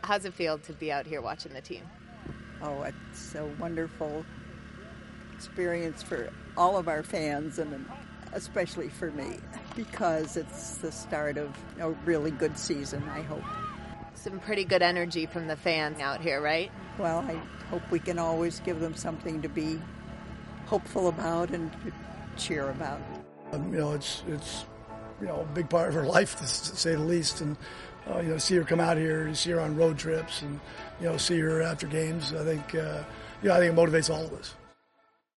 How's it feel to be out here watching the team? Oh, it's a wonderful experience for all of our fans, and especially for me, because it's the start of a really good season, I hope. Some pretty good energy from the fans out here, right? Well, I hope we can always give them something to be hopeful about and to cheer about. It's a big part of her life, to say the least, and see her come out here, see her on road trips, and see her after games. I think it motivates all of us.